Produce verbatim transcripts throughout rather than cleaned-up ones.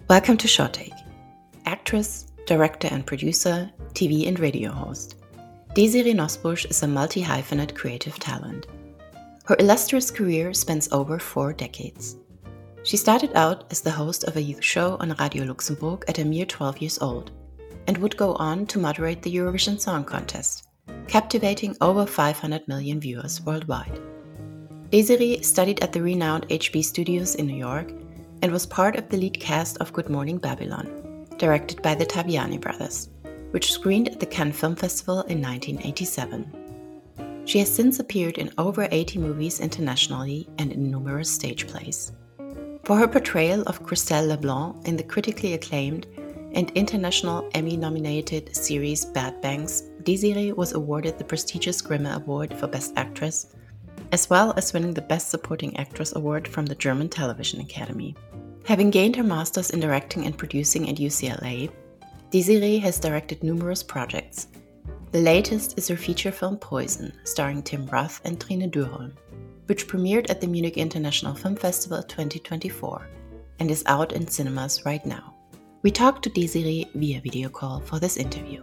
Welcome to Short Take. Actress, director and producer, T V and radio host. Desiree Nosbusch is a multi-hyphenate creative talent. Her illustrious career spans over four decades. She started out as the host of a youth show on Radio Luxembourg at a mere twelve years old, and would go on to moderate the Eurovision Song Contest, captivating over five hundred million viewers worldwide. Desiree studied at the renowned H B Studios in New York and was part of the lead cast of Good Morning Babylon, directed by the Taviani brothers, which screened at the Cannes Film Festival in nineteen eighty-seven. She has since appeared in over eighty movies internationally and in numerous stage plays. For her portrayal of Christelle Leblanc in the critically acclaimed and international Emmy-nominated series Bad Banks, Desiree was awarded the prestigious Grimme Award for Best Actress, as well as winning the Best Supporting Actress Award from the German Television Academy. Having gained her master's in directing and producing at U C L A, Desiree has directed numerous projects. The latest is her feature film Poison, starring Tim Roth and Trine Dyrholm, which premiered at the Munich International Film Festival twenty twenty-four and is out in cinemas right now. We talked to Desiree via video call for this interview.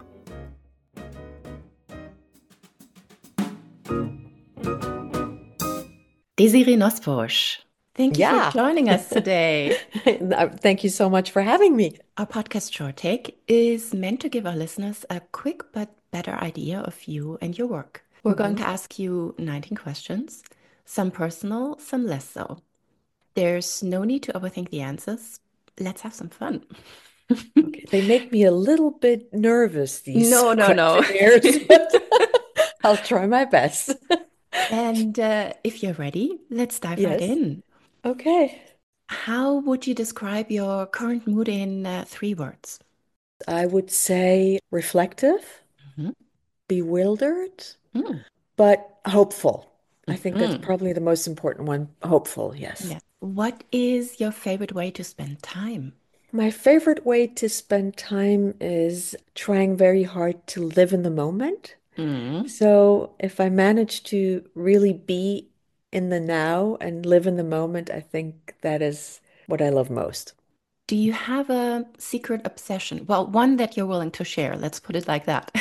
Desiree Nosbusch, thank you Yeah. for joining us today. Thank you so much for having me. Our podcast Short Take is meant to give our listeners a quick but better idea of you and your work. We're going to ask you nineteen questions, some personal, some less so. There's no need to overthink the answers. Let's have some fun. Okay. They make me a little bit nervous, these No, no, no. questionnaires, but I'll try my best. And uh, if you're ready, let's dive right Yes. in. Okay. How would you describe your current mood in uh, three words? I would say reflective, Mhm. bewildered, Mm. but hopeful. I think that's Mhm. probably the most important one. Hopeful, yes. Yes. What is your favorite way to spend time? My favorite way to spend time is trying very hard to live in the moment. Mm. So if I manage to really be in the now and live in the moment, I think that is what I love most. Do you have a secret obsession? Well, one that you're willing to share. Let's put it like that.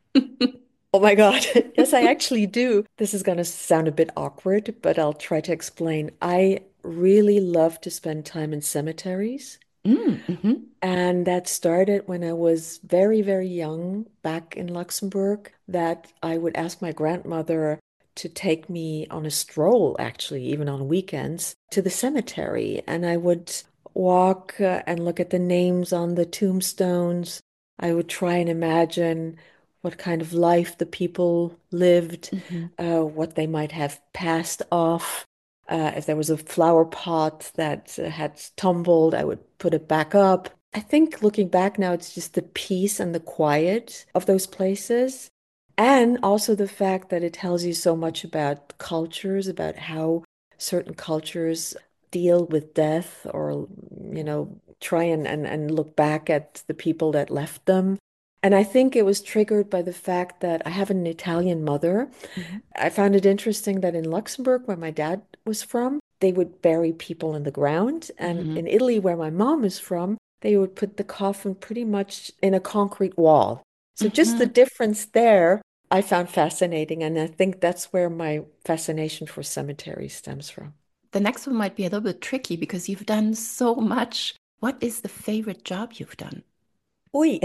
Oh my God. Yes, I actually do. This is going to sound a bit awkward, but I'll try to explain. I really love to spend time in cemeteries. Mm, mhm. And that started when I was very, very young back in Luxembourg, that I would ask my grandmother to take me on a stroll, actually, even on weekends, to the cemetery. And I would walk uh, and look at the names on the tombstones. I would try and imagine what kind of life the people lived, Mhm. uh, what they might have passed off. Uh, if there was a flower pot that uh, had tumbled, I would put it back up. I think looking back now, it's just the peace and the quiet of those places. And also the fact that it tells you so much about cultures, about how certain cultures deal with death or, you know, try and, and, and look back at the people that left them. And I think it was triggered by the fact that I have an Italian mother. Mhm. I found it interesting that in Luxembourg, where my dad was from, they would bury people in the ground. And Mhm. in Italy, where my mom is from, they would put the coffin pretty much in a concrete wall. So just the Mhm. difference there, I found fascinating. And I think that's where my fascination for cemeteries stems from. The next one might be a little bit tricky because you've done so much. What is the favorite job you've done? Oi.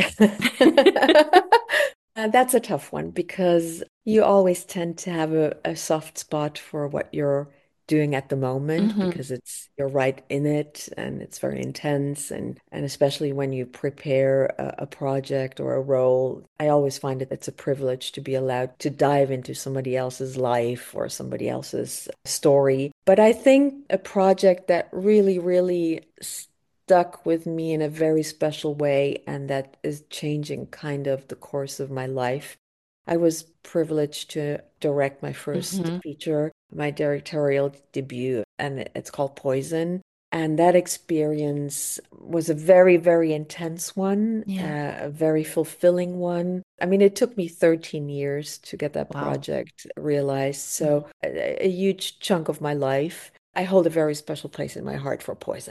Uh, that's a tough one because you always tend to have a, a soft spot for what you're doing at the moment Mhm. because it's you're right in it and it's very intense and and especially when you prepare a, a project or a role, I always find it it's a privilege to be allowed to dive into somebody else's life or somebody else's story. But I think a project that really, really stuck with me in a very special way, and that is changing kind of the course of my life. I was privileged to direct my first Mhm. feature, my directorial debut, and it's called Poison. And that experience was a very, very intense one, Yeah. uh, a very fulfilling one. I mean, it took me thirteen years to get that Wow. project realized. Mhm. So, a, a huge chunk of my life. I hold a very special place in my heart for Poison.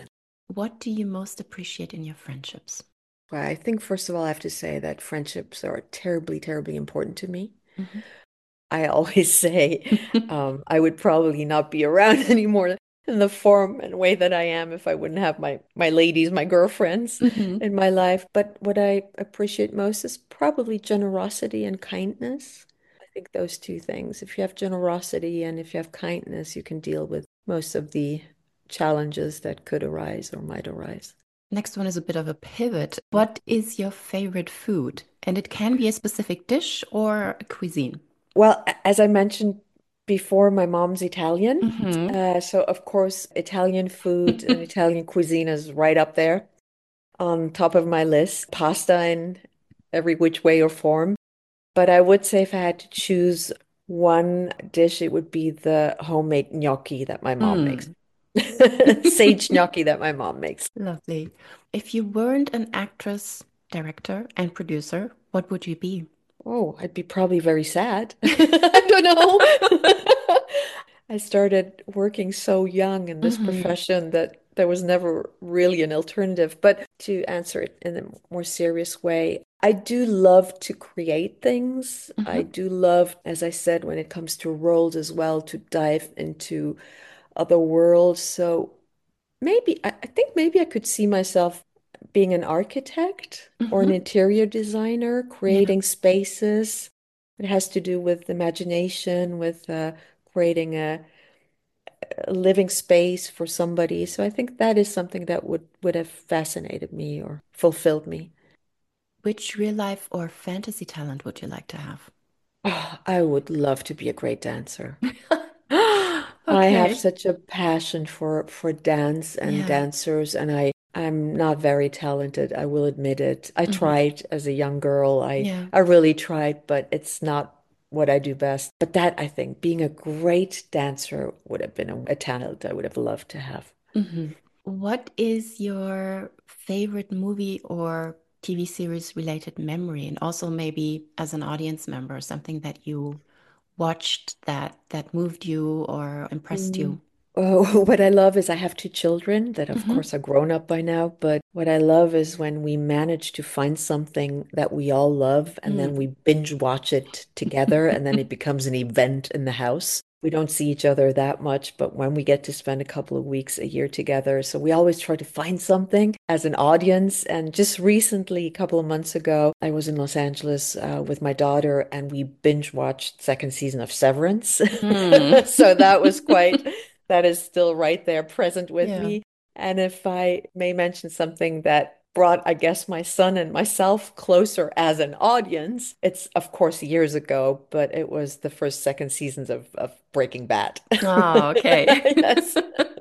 What do you most appreciate in your friendships? Well, I think, first of all, I have to say that friendships are terribly, terribly important to me. Mhm. I always say um, I would probably not be around anymore in the form and way that I am if I wouldn't have my my ladies, my girlfriends Mhm. in my life. But what I appreciate most is probably generosity and kindness. I think those two things. If you have generosity and if you have kindness, you can deal with most of the challenges that could arise or might arise. Next one is a bit of a pivot. What is your favorite food? And it can be a specific dish or a cuisine. Well, a- as I mentioned before, my mom's Italian. Hmm. Uh, so, of course, Italian food and Italian cuisine is right up there on top of my list. Pasta in every which way or form. But I would say if I had to choose one dish, it would be the homemade gnocchi that my mom makes. Mm. Sage gnocchi that my mom makes. Lovely. If you weren't an actress, director, and producer, what would you be? Oh, I'd be probably very sad. I don't know. I started working so young in this Hmm. profession that there was never really an alternative. But to answer it in a more serious way, I do love to create things. I Hmm. do love, as I said, when it comes to roles as well, to dive into other worlds. So maybe, I I think maybe I could see myself being an architect or an Hmm. interior designer, Yeah. creating spaces. It has to do with imagination, with uh, creating a, a living space for somebody. So I think that is something that would would have fascinated me or fulfilled me. Which real life or fantasy talent would you like to have? Oh, I would love to be a great dancer. I have Okay. such a passion for for dance and Yeah. dancers, and I I'm not very talented, I will admit it. I Hmm. tried as a young girl. I Yeah. I really tried, but it's not what I do best. But that, I think, being a great dancer would have been a, a talent I would have loved to have. Hmm. What is your favorite movie or T V series related memory? And also maybe as an audience member, something that you watched that that moved you or impressed Mm. you? Oh, what I love is I have two children that, of Hmm. course, are grown up by now. But what I love is when we manage to find something that we all love and then we Mm. binge watch it together and then it becomes an event in the house. We don't see each other that much, but when we get to spend a couple of weeks a year together, so we always try to find something as an audience. And just recently, a couple of months ago, I was in Los Angeles uh, with my daughter and we binge watched second season of Severance. Mm. So that was quite that is still right there present with Yeah. me. And if I may mention something that brought, I guess, my son and myself closer as an audience, it's of course years ago, but it was the first, second seasons of, of Breaking Bad. Oh, okay. Yes.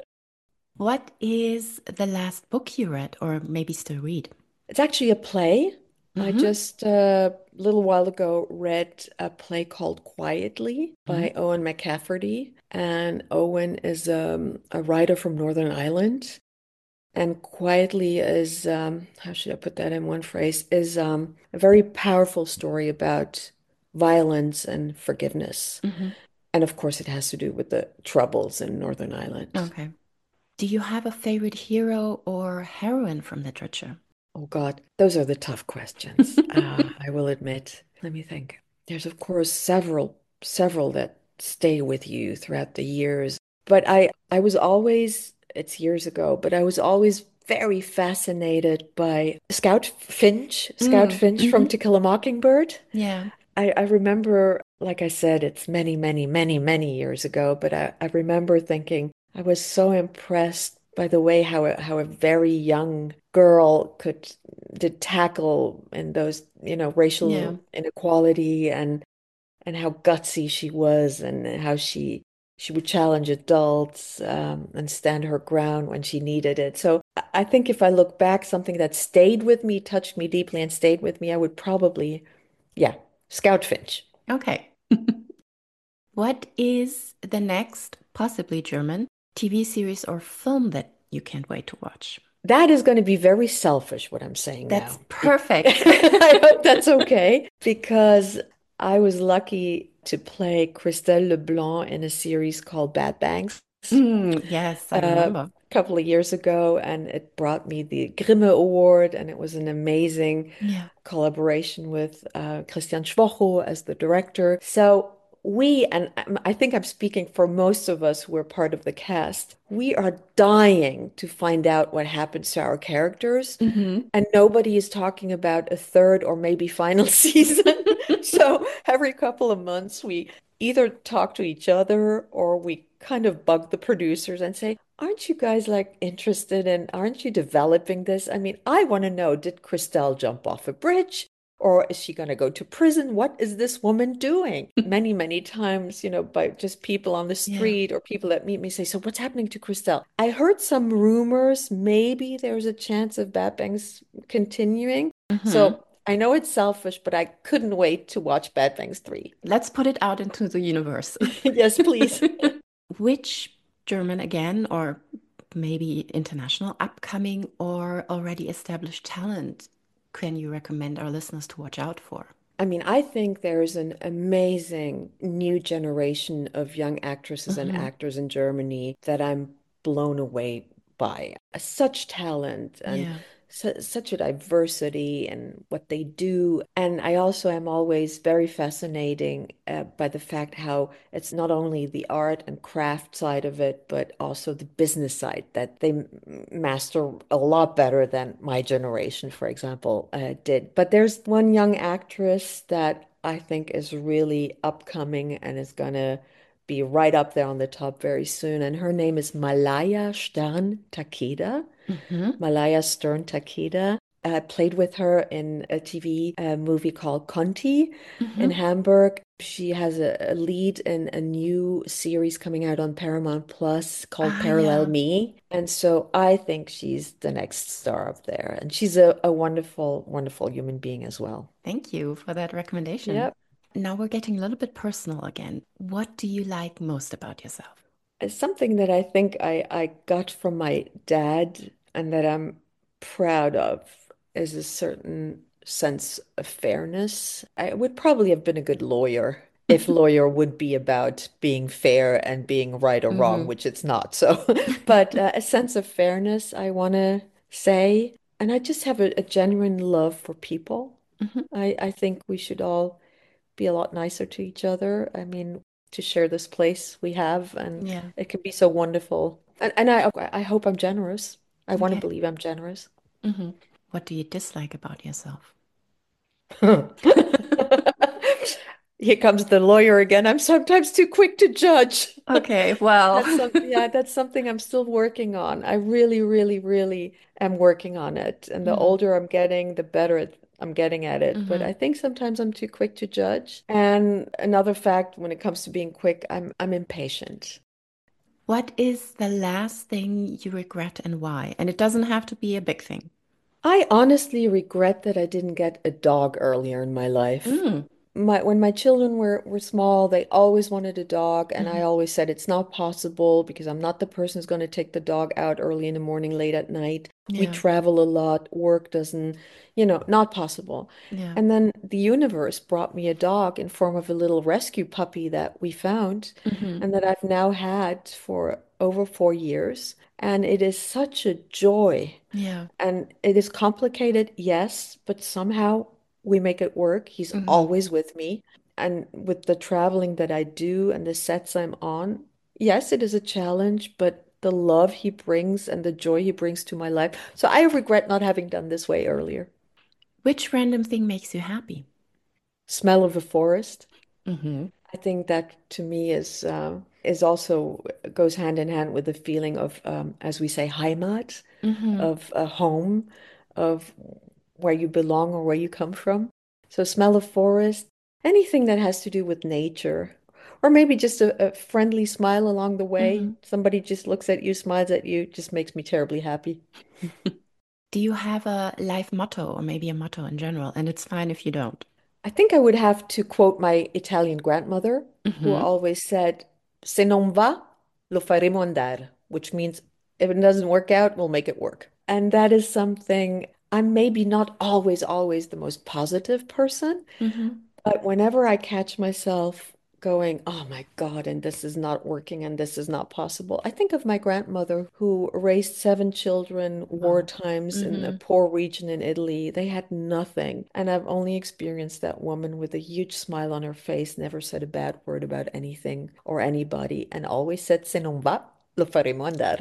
What is the last book you read or maybe still read? It's actually a play. I Hmm. just uh, a little while ago read a play called Quietly by Owen McCafferty. And Owen is um, a writer from Northern Ireland. And Quietly is, um, how should I put that in one phrase, is um, a very powerful story about violence and forgiveness. Hmm. And of course, it has to do with the troubles in Northern Ireland. Okay. Do you have a favorite hero or heroine from literature? Oh God, those are the tough questions. Uh, I will admit. Let me think. There's of course several, several that stay with you throughout the years. But I, I was always, it's years ago, but I was always very fascinated by Scout Finch, Scout Mm. Finch from Hmm. To Kill a Mockingbird. Yeah. I, I remember, like I said, it's many, many, many, many years ago, but I, I remember thinking I was so impressed by the way how a, how a very young girl could did tackle in those, you know, Yeah. racial inequality and and how gutsy she was and how she she would challenge adults um, and stand her ground when she needed it. So I I think if I look back, something that stayed with me, touched me deeply and stayed with me, I would probably, yeah, Scout Finch. Okay. What is the next, possibly German, T V series or film that you can't wait to watch? That is going to be very selfish, what I'm saying That's now. Be- perfect. I hope that's okay because I was lucky to play Christelle Leblanc in a series called Bad Banks. Mm, yes, I Uh, remember. couple of years ago, and it brought me the Grimme Award, and it was an amazing Yeah. collaboration with uh, Christian Schwocho as the director. So we, and I'm- I think I'm speaking for most of us who are part of the cast, we are dying to find out what happens to our characters. Hmm. And nobody is talking about a third or maybe final season. So every couple of months, we either talk to each other or we kind of bug the producers and say, aren't you guys like interested in, aren't you developing this? I mean, I want to know, did Christelle jump off a bridge? Or is she going to go to prison? What is this woman doing? Many, many times, you know, by just people on the Yeah. street or people that meet me say, so what's happening to Christelle? I heard some rumors, maybe there's a chance of Bad Banks continuing. Hmm. So I know it's selfish, but I couldn't wait to watch Bad Banks three. Let's put it out into the universe. Yes, please. Which German again, or maybe international, upcoming or already established talent can you recommend our listeners to watch out for? I mean, I think there's an amazing new generation of young actresses and Hmm. actors in Germany that I'm blown away by. Such talent and Yeah. su such a diversity in what they do. And I also am always very fascinating uh, by the fact how it's not only the art and craft side of it, but also the business side that they m- master a lot better than my generation, for example, uh, did. But there's one young actress that I think is really upcoming and is gonna be right up there on the top very soon. And her name is Malaya Stern Takeda. Hmm. Malaya Stern Takeda. I played with her in a T V uh, movie called Conti in Hmm. Hamburg. She has a, a lead in a new series coming out on Paramount Plus called Ah, Parallel yeah. Me. And so I think she's the next star up there. And she's a, a wonderful, wonderful human being as well. Thank you for that recommendation. Yep. Now we're getting a little bit personal again. What do you like most about yourself? It's something that I think I, I got from my dad and that I'm proud of is a certain sense of fairness. I would probably have been a good lawyer if lawyer would be about being fair and being right or wrong, Hmm. which it's not. So, but uh, a sense of fairness, I want to say. And I just have a, a genuine love for people. Hmm. I, I think we should all be a lot nicer to each other. I mean, to share this place we have, and Yeah. it can be so wonderful. And and I I hope I'm generous. I want to Okay. believe I'm generous. Hmm. What do you dislike about yourself? Here comes the lawyer again. I'm sometimes too quick to judge. Okay, well. That's some, yeah, that's something I'm still working on. I really, really, really am working on it. And the Hmm. older I'm getting, the better it, I'm getting at it. But Hmm. I think sometimes I'm too quick to judge. And another fact when it comes to being quick, I'm I'm impatient. What is the last thing you regret and why? And it doesn't have to be a big thing. I honestly regret that I didn't get a dog earlier in my life. Mm. My when my children were were small, they always wanted a dog, and I Hmm. always said it's not possible because I'm not the person who's going to take the dog out early in the morning, late at night. We Yeah. travel a lot, work doesn't, you know, not possible. Yeah. And then the universe brought me a dog in form of a little rescue puppy that we found Hmm. and that I've now had for over four years. And it is such a joy. Yeah. And it is complicated, yes, but somehow we make it work. He's Hmm. always with me. And with the traveling that I do and the sets I'm on, yes, it is a challenge, but the love he brings and the joy he brings to my life. So I regret not having done this way earlier. Which random thing makes you happy? Smell of a forest. Hmm. I think that to me is uh, is also goes hand in hand with the feeling of, um, as we say, Heimat, Hmm. of a home, of where you belong or where you come from. So smell of forest, anything that has to do with nature, or maybe just a, a friendly smile along the way. Hmm. Somebody just looks at you, smiles at you, just makes me terribly happy. Do you have a life motto or maybe a motto in general? And it's fine if you don't. I think I would have to quote my Italian grandmother, who Hmm. always said, Se non va, lo faremo andare, which means if it doesn't work out, we'll make it work. And that is something I'm maybe not always, always the most positive person, Hmm. but whenever I catch myself going, oh my God, and this is not working and this is not possible. I think of my grandmother who raised seven children, war Wow. times in a Mm-hmm. poor region in Italy. They had nothing. And I've only experienced that woman with a huge smile on her face, never said a bad word about anything or anybody, and always said, se non va, lo faremo andare.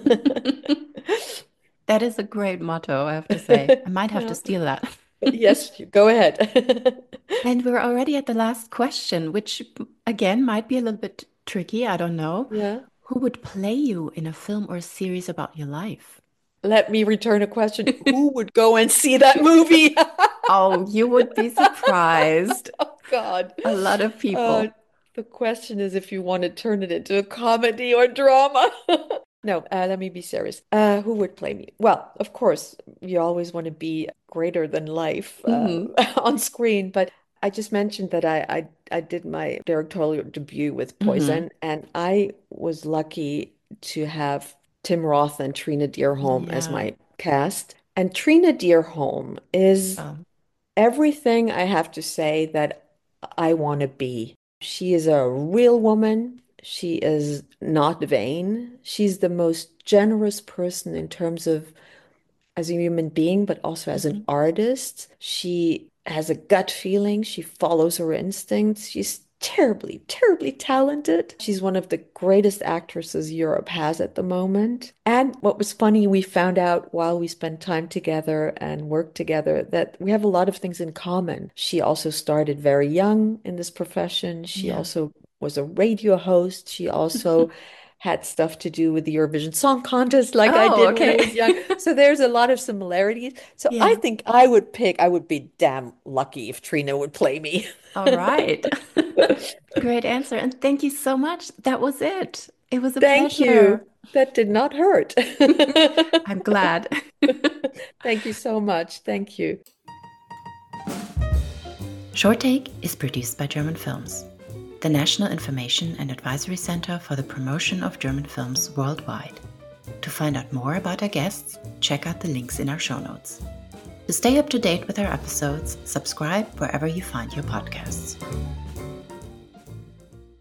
That is a great motto, I have to say. I might have to Yeah. steal that. Yes, go ahead. And we're already at the last question, which again might be a little bit tricky. I don't know. Yeah. Who would play you in a film or series about your life? Let me return a question. Who would go and see that movie? Oh, you would be surprised. Oh God. A lot of Uh, people. the question is if you want to turn it into a comedy or drama. No, uh, let me be serious. Uh, who would play me? Well, of course, you always want to be greater than life uh, Hmm. on screen, but I just mentioned that I, I I did my directorial debut with Hmm. Poison, and I was lucky to have Tim Roth and Trina Dearholm as Yeah. my cast. And Trina Dearholm is Um, everything I have to say that I want to be. She is a real woman. She is not vain. She's the most generous person in terms of as a human being, but also as an mhm. artist. She has a gut feeling. She follows her instincts. She's terribly, terribly talented. She's one of the greatest actresses Europe has at the moment. And what was funny, we found out while we spent time together and worked together that we have a lot of things in common. She also started very young in this profession. She Yeah. also was a radio host. She also had stuff to do with the Eurovision Song Contest like I Oh, did when I okay. was young. So there's a lot of similarities. So I Yeah. think I would pick, I would be damn lucky if Trina would play me. All right. Great answer. And thank you so much. That was it. It was a Thank you. pleasure. That did not hurt. I'm glad. Thank you so much. Thank you. Short Take is produced by German Films, the National Information and Advisory Center for the Promotion of German Films worldwide. To find out more about our guests, check out the links in our show notes. To stay up to date with our episodes, subscribe wherever you find your podcasts.